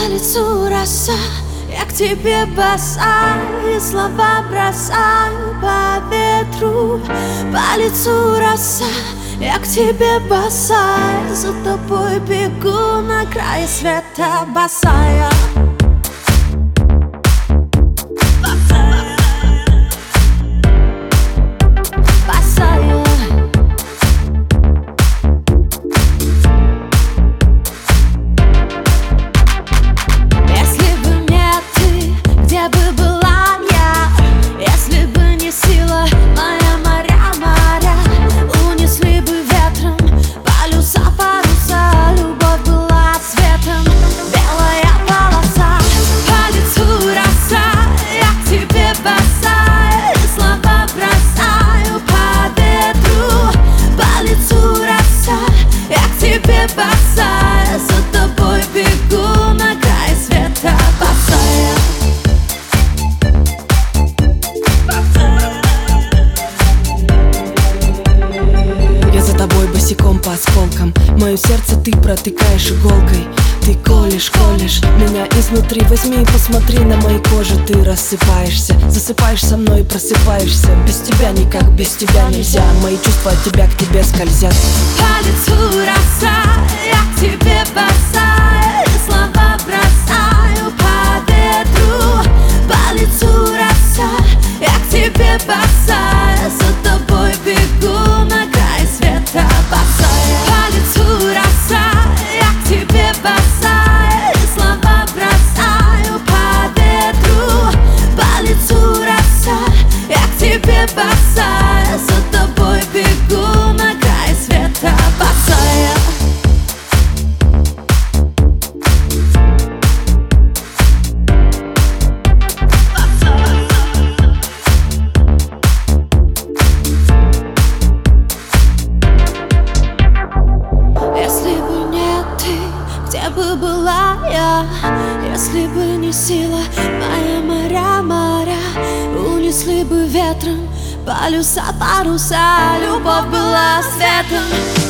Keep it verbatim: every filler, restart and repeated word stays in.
По лицу роса, я к тебе босая, и слова бросаю по ветру. По лицу роса, я к тебе босая, за тобой бегу на край света босая. Босая, за тобой бегу на край света босая. Я за тобой босиком по осколкам, мое сердце ты протыкаешь иголкой. Ты колешь, колешь меня изнутри. Возьми и посмотри на моей коже. Ты рассыпаешься, засыпаешь со мной и просыпаешься. Без тебя никак, без тебя нельзя. Мои чувства от тебя к тебе скользят. По лицу роса, я к тебе босая, и слова бросаю по ветру. По лицу роса, я к тебе босая, за тобой бегу на край света босая. По лицу роса, я к тебе босая, и слова бросаю по ветру. По лицу роса, я к тебе босая, за тобой бегу на край света босая. Если бы не ты, где бы была я? Если бы не сила моя, моря, моря унесли бы ветром полюса, паруса, любовь была светом.